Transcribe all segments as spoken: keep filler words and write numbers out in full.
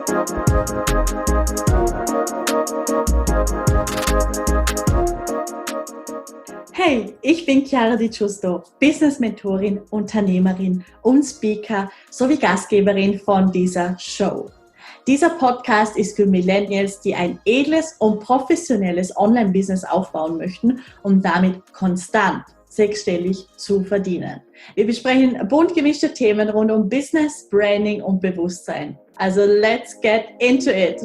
Hey, ich bin Chiara Di Giusto, Business-Mentorin, Unternehmerin und Speaker sowie Gastgeberin von dieser Show. Dieser Podcast ist für Millennials, die ein edles und professionelles Online-Business aufbauen möchten, um damit konstant sechsstellig zu verdienen. Wir besprechen bunt gemischte Themen rund um Business, Branding und Bewusstsein. Also let's get into it!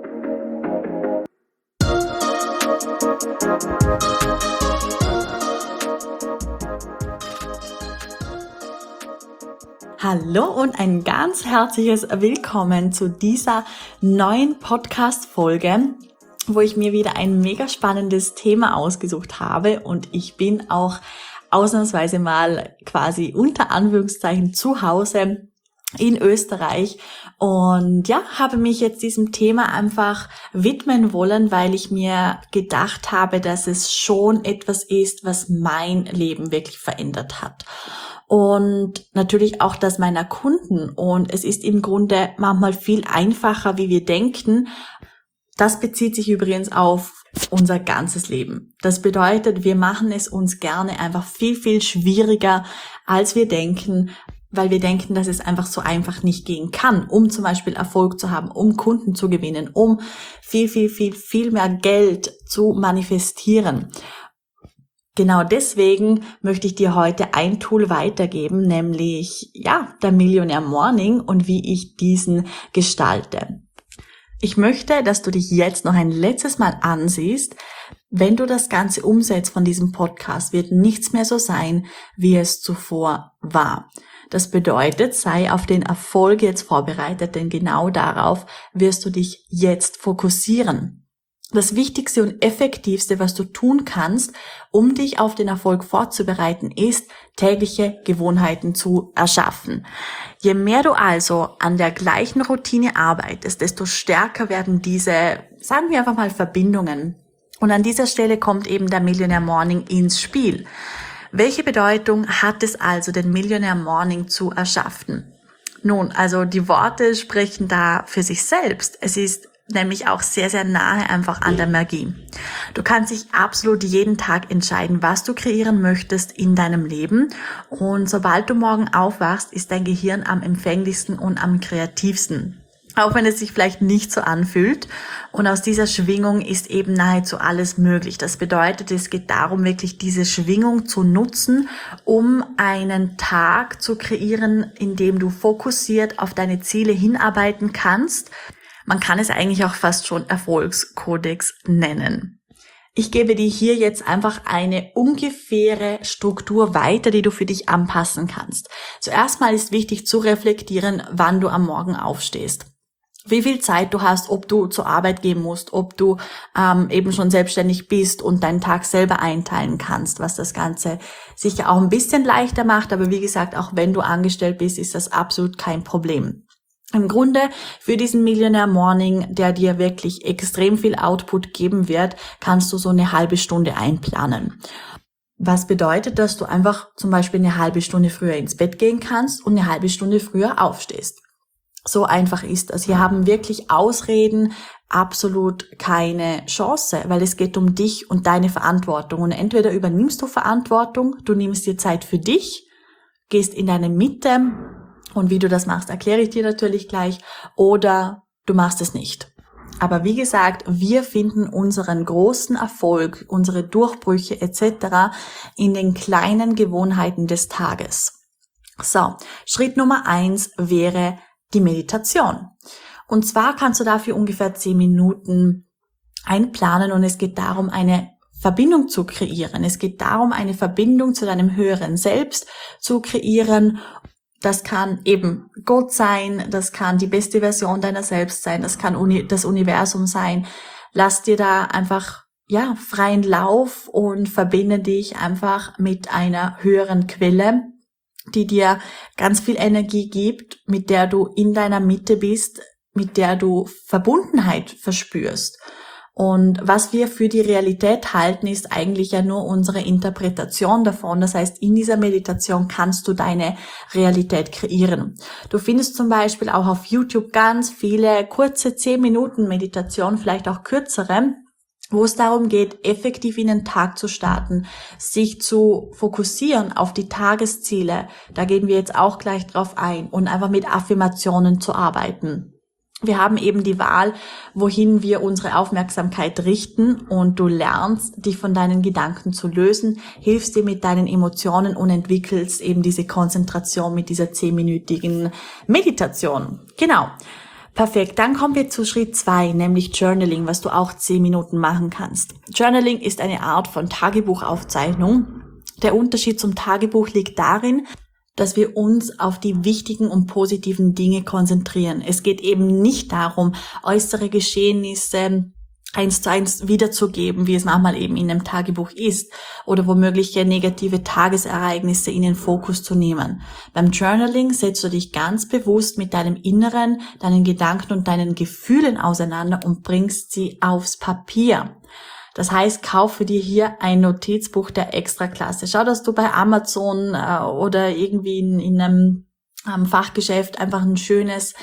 Hallo und ein ganz herzliches Willkommen zu dieser neuen Podcast-Folge, wo ich mir wieder ein mega spannendes Thema ausgesucht habe und ich bin auch ausnahmsweise mal quasi unter Anführungszeichen zu Hause in Österreich und ja, habe mich jetzt diesem Thema einfach widmen wollen, weil ich mir gedacht habe, dass es schon etwas ist, was mein Leben wirklich verändert hat. Und natürlich auch das meiner Kunden. Und es ist im Grunde manchmal viel einfacher, wie wir denken. Das bezieht sich übrigens auf unser ganzes Leben. Das bedeutet, wir machen es uns gerne einfach viel, viel schwieriger, als wir denken, weil wir denken, dass es einfach so einfach nicht gehen kann, um zum Beispiel Erfolg zu haben, um Kunden zu gewinnen, um viel, viel, viel, viel mehr Geld zu manifestieren. Genau deswegen möchte ich dir heute ein Tool weitergeben, nämlich ja, der Millionaire Morning und wie ich diesen gestalte. Ich möchte, dass du dich jetzt noch ein letztes Mal ansiehst. Wenn du das Ganze umsetzt von diesem Podcast, wird nichts mehr so sein, wie es zuvor war. Das bedeutet, sei auf den Erfolg jetzt vorbereitet, denn genau darauf wirst du dich jetzt fokussieren. Das Wichtigste und Effektivste, was du tun kannst, um dich auf den Erfolg vorzubereiten, ist, tägliche Gewohnheiten zu erschaffen. Je mehr du also an der gleichen Routine arbeitest, desto stärker werden diese, sagen wir einfach mal, Verbindungen. Und an dieser Stelle kommt eben der Millionaire Morning ins Spiel. Welche Bedeutung hat es also, den Millionaire Morning zu erschaffen? Nun, also die Worte sprechen da für sich selbst. Es ist nämlich auch sehr, sehr nahe einfach an der Magie. Du kannst dich absolut jeden Tag entscheiden, was du kreieren möchtest in deinem Leben. Und sobald du morgen aufwachst, ist dein Gehirn am empfänglichsten und am kreativsten. Auch wenn es sich vielleicht nicht so anfühlt. Und aus dieser Schwingung ist eben nahezu alles möglich. Das bedeutet, es geht darum, wirklich diese Schwingung zu nutzen, um einen Tag zu kreieren, in dem du fokussiert auf deine Ziele hinarbeiten kannst. Man kann es eigentlich auch fast schon Erfolgskodex nennen. Ich gebe dir hier jetzt einfach eine ungefähre Struktur weiter, die du für dich anpassen kannst. Zuerst mal ist wichtig zu reflektieren, wann du am Morgen aufstehst. Wie viel Zeit du hast, ob du zur Arbeit gehen musst, ob du ähm, eben schon selbstständig bist und deinen Tag selber einteilen kannst, was das Ganze sicher auch ein bisschen leichter macht. Aber wie gesagt, auch wenn du angestellt bist, ist das absolut kein Problem. Im Grunde für diesen Millionaire Morning, der dir wirklich extrem viel Output geben wird, kannst du so eine halbe Stunde einplanen. Was bedeutet, dass du einfach zum Beispiel eine halbe Stunde früher ins Bett gehen kannst und eine halbe Stunde früher aufstehst. So einfach ist das. Hier haben wirklich Ausreden absolut keine Chance, weil es geht um dich und deine Verantwortung. Und entweder übernimmst du Verantwortung, du nimmst dir Zeit für dich, gehst in deine Mitte, und wie du das machst, erkläre ich dir natürlich gleich, oder du machst es nicht. Aber wie gesagt, wir finden unseren großen Erfolg, unsere Durchbrüche et cetera in den kleinen Gewohnheiten des Tages. So, Schritt Nummer eins wäre die Meditation. Und zwar kannst du dafür ungefähr zehn Minuten einplanen und es geht darum, eine Verbindung zu kreieren. Es geht darum, eine Verbindung zu deinem höheren Selbst zu kreieren. Das kann eben Gott sein, das kann die beste Version deiner selbst sein, das kann Uni- das Universum sein. Lass dir da einfach ja freien Lauf und verbinde dich einfach mit einer höheren Quelle, die dir ganz viel Energie gibt, mit der du in deiner Mitte bist, mit der du Verbundenheit verspürst. Und was wir für die Realität halten, ist eigentlich ja nur unsere Interpretation davon. Das heißt, in dieser Meditation kannst du deine Realität kreieren. Du findest zum Beispiel auch auf YouTube ganz viele kurze zehn Minuten Meditationen, vielleicht auch kürzere, wo es darum geht, effektiv in den Tag zu starten, sich zu fokussieren auf die Tagesziele. Da gehen wir jetzt auch gleich drauf ein und einfach mit Affirmationen zu arbeiten. Wir haben eben die Wahl, wohin wir unsere Aufmerksamkeit richten, und du lernst, dich von deinen Gedanken zu lösen, hilfst dir mit deinen Emotionen und entwickelst eben diese Konzentration mit dieser zehnminütigen Meditation. Genau. Perfekt. Dann kommen wir zu Schritt zwei, nämlich Journaling, was du auch zehn Minuten machen kannst. Journaling ist eine Art von Tagebuchaufzeichnung. Der Unterschied zum Tagebuch liegt darin, dass wir uns auf die wichtigen und positiven Dinge konzentrieren. Es geht eben nicht darum, äußere Geschehnisse eins zu eins wiederzugeben, wie es manchmal eben in einem Tagebuch ist, oder womöglich negative Tagesereignisse in den Fokus zu nehmen. Beim Journaling setzt du dich ganz bewusst mit deinem Inneren, deinen Gedanken und deinen Gefühlen auseinander und bringst sie aufs Papier. Das heißt, kaufe dir hier ein Notizbuch der Extraklasse. Schau, dass du bei Amazon äh, oder irgendwie in, in einem ähm, Fachgeschäft einfach ein schönes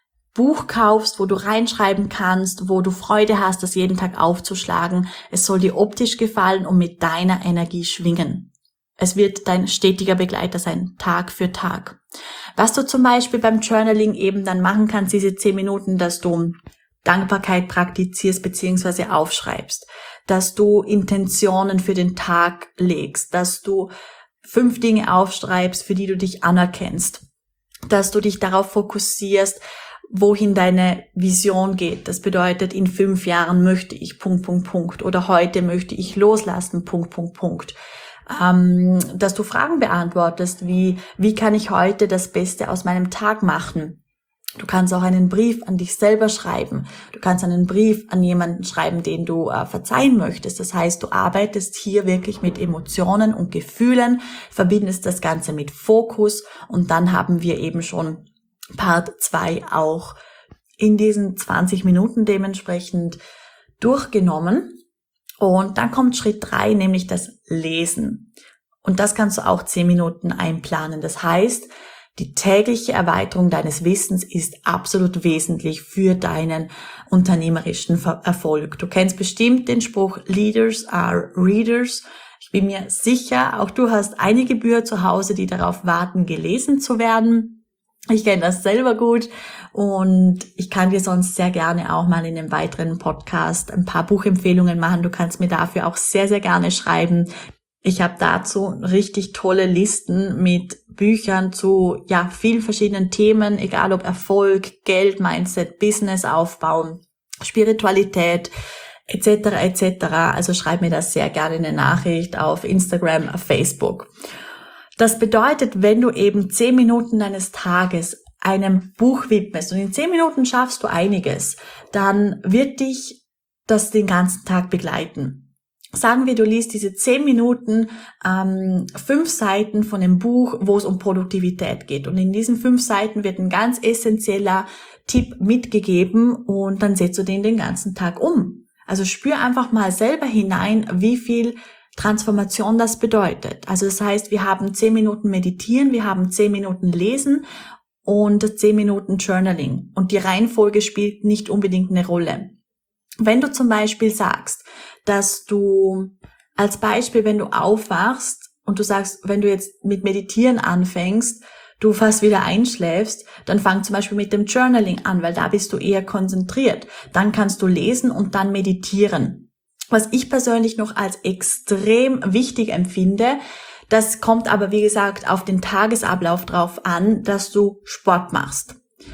Buch kaufst, wo du reinschreiben kannst, wo du Freude hast, das jeden Tag aufzuschlagen. Es soll dir optisch gefallen und mit deiner Energie schwingen. Es wird dein stetiger Begleiter sein, Tag für Tag. Was du zum Beispiel beim Journaling eben dann machen kannst, diese zehn Minuten, dass du Dankbarkeit praktizierst bzw. aufschreibst, dass du Intentionen für den Tag legst, dass du fünf Dinge aufschreibst, für die du dich anerkennst, dass du dich darauf fokussierst, wohin deine Vision geht. Das bedeutet, in fünf Jahren möchte ich Punkt, Punkt, Punkt, oder heute möchte ich loslassen, Punkt, Punkt, Punkt. Ähm, dass du Fragen beantwortest, wie, wie kann ich heute das Beste aus meinem Tag machen? Du kannst auch einen Brief an dich selber schreiben. Du kannst einen Brief an jemanden schreiben, den du äh, verzeihen möchtest. Das heißt, du arbeitest hier wirklich mit Emotionen und Gefühlen, verbindest das Ganze mit Fokus, und dann haben wir eben schon Part zwei auch in diesen zwanzig Minuten dementsprechend durchgenommen. Und dann kommt Schritt drei, nämlich das Lesen. Und das kannst du auch zehn Minuten einplanen. Das heißt, die tägliche Erweiterung deines Wissens ist absolut wesentlich für deinen unternehmerischen Erfolg. Du kennst bestimmt den Spruch, Leaders are Readers. Ich bin mir sicher, auch du hast einige Bücher zu Hause, die darauf warten, gelesen zu werden. Ich kenne das selber gut, und ich kann dir sonst sehr gerne auch mal in einem weiteren Podcast ein paar Buchempfehlungen machen. Du kannst mir dafür auch sehr, sehr gerne schreiben. Ich habe dazu richtig tolle Listen mit Büchern zu ja vielen verschiedenen Themen, egal ob Erfolg, Geld, Mindset, Business aufbauen, Spiritualität et cetera et cetera. Also schreib mir das sehr gerne in eine Nachricht auf Instagram, auf Facebook. Das bedeutet, wenn du eben zehn Minuten deines Tages einem Buch widmest, und in zehn Minuten schaffst du einiges, dann wird dich das den ganzen Tag begleiten. Sagen wir, du liest diese zehn Minuten, ähm, fünf Seiten von dem Buch, wo es um Produktivität geht. Und in diesen fünf Seiten wird ein ganz essentieller Tipp mitgegeben, und dann setzt du den den ganzen Tag um. Also spür einfach mal selber hinein, wie viel Transformation das bedeutet. Also das heißt, wir haben zehn Minuten Meditieren, wir haben zehn Minuten Lesen und zehn Minuten Journaling. Und die Reihenfolge spielt nicht unbedingt eine Rolle. Wenn du zum Beispiel sagst, dass du, als Beispiel, wenn du aufwachst und du sagst, wenn du jetzt mit Meditieren anfängst, du fast wieder einschläfst, dann fang zum Beispiel mit dem Journaling an, weil da bist du eher konzentriert. Dann kannst du lesen und dann meditieren. Was ich persönlich noch als extrem wichtig empfinde, das kommt aber wie gesagt auf den Tagesablauf drauf an, dass du Sport machst.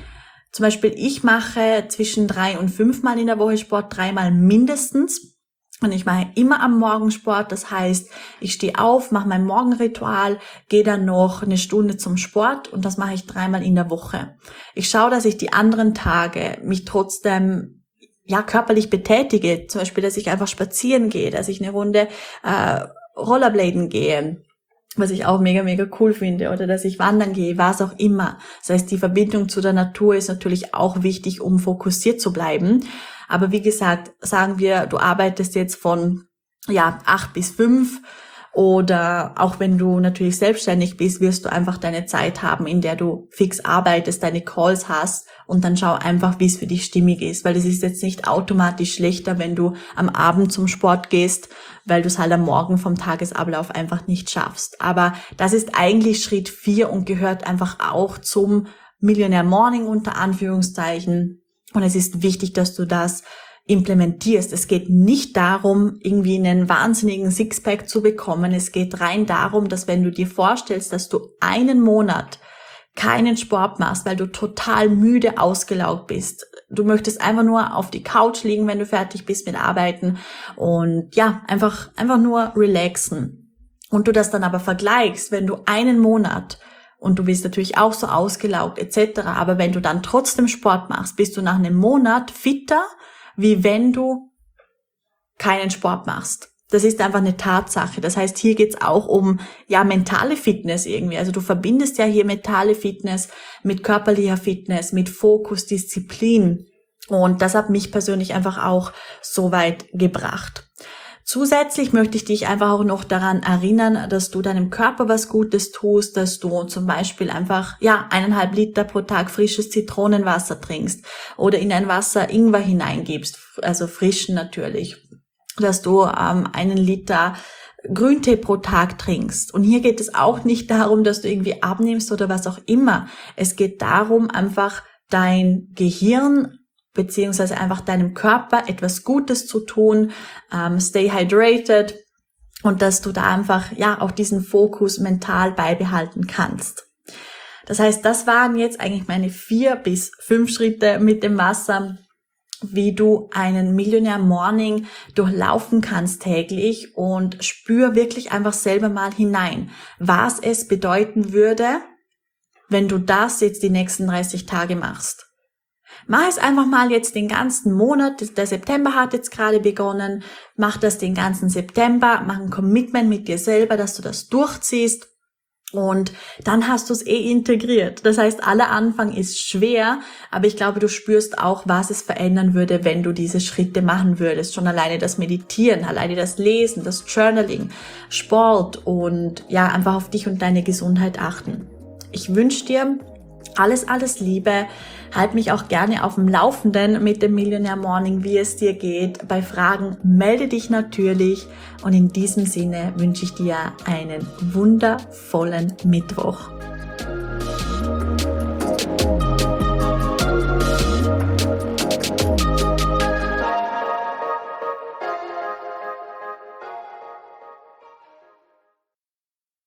Zum Beispiel ich mache zwischen drei und fünfmal in der Woche Sport, dreimal mindestens. Und ich mache immer am Morgen Sport, das heißt, ich stehe auf, mache mein Morgenritual, gehe dann noch eine Stunde zum Sport, und das mache ich dreimal in der Woche. Ich schaue, dass ich die anderen Tage mich trotzdem ja körperlich betätige, zum Beispiel, dass ich einfach spazieren gehe, dass ich eine Runde äh, Rollerbladen gehe, was ich auch mega, mega cool finde, oder dass ich wandern gehe, was auch immer. Das heißt, die Verbindung zu der Natur ist natürlich auch wichtig, um fokussiert zu bleiben. Aber wie gesagt, sagen wir, du arbeitest jetzt von ja acht bis fünf. Oder auch wenn du natürlich selbstständig bist, wirst du einfach deine Zeit haben, in der du fix arbeitest, deine Calls hast und dann schau einfach, wie es für dich stimmig ist, weil das ist jetzt nicht automatisch schlechter, wenn du am Abend zum Sport gehst, weil du es halt am Morgen vom Tagesablauf einfach nicht schaffst. Aber das ist eigentlich Schritt vier und gehört einfach auch zum Millionaire Morning unter Anführungszeichen. Und es ist wichtig, dass du das implementierst. Es geht nicht darum, irgendwie einen wahnsinnigen Sixpack zu bekommen. Es geht rein darum, dass wenn du dir vorstellst, dass du einen Monat keinen Sport machst, weil du total müde, ausgelaugt bist. Du möchtest einfach nur auf die Couch liegen, wenn du fertig bist mit Arbeiten und ja, einfach, einfach nur relaxen. Und du das dann aber vergleichst, wenn du einen Monat und du bist natürlich auch so ausgelaugt et cetera, aber wenn du dann trotzdem Sport machst, bist du nach einem Monat fitter, wie wenn du keinen Sport machst. Das ist einfach eine Tatsache. Das heißt, hier geht's auch um ja mentale Fitness irgendwie. Also du verbindest ja hier mentale Fitness mit körperlicher Fitness, mit Fokus, Disziplin. Und das hat mich persönlich einfach auch so weit gebracht. Zusätzlich möchte ich dich einfach auch noch daran erinnern, dass du deinem Körper was Gutes tust, dass du zum Beispiel einfach ja eineinhalb Liter pro Tag frisches Zitronenwasser trinkst oder in ein Wasser Ingwer hineingibst, also frischen natürlich, dass du ähm, einen Liter Grüntee pro Tag trinkst. Und hier geht es auch nicht darum, dass du irgendwie abnimmst oder was auch immer. Es geht darum, einfach dein Gehirn beziehungsweise einfach deinem Körper etwas Gutes zu tun, ähm, stay hydrated und dass du da einfach ja auch diesen Fokus mental beibehalten kannst. Das heißt, das waren jetzt eigentlich meine vier bis fünf Schritte mit dem Wasser, wie du einen Millionaire Morning durchlaufen kannst täglich und spür wirklich einfach selber mal hinein, was es bedeuten würde, wenn du das jetzt die nächsten dreißig Tage machst. Mach es einfach mal jetzt den ganzen Monat, der September hat jetzt gerade begonnen, mach das den ganzen September, mach ein Commitment mit dir selber, dass du das durchziehst und dann hast du es eh integriert. Das heißt, aller Anfang ist schwer, aber ich glaube, du spürst auch, was es verändern würde, wenn du diese Schritte machen würdest. Schon alleine das Meditieren, alleine das Lesen, das Journaling, Sport und ja, einfach auf dich und deine Gesundheit achten. Ich wünsche dir alles, alles Liebe. Halt mich auch gerne auf dem Laufenden mit dem Millionaire Morning, wie es dir geht. Bei Fragen melde dich natürlich. Und in diesem Sinne wünsche ich dir einen wundervollen Mittwoch.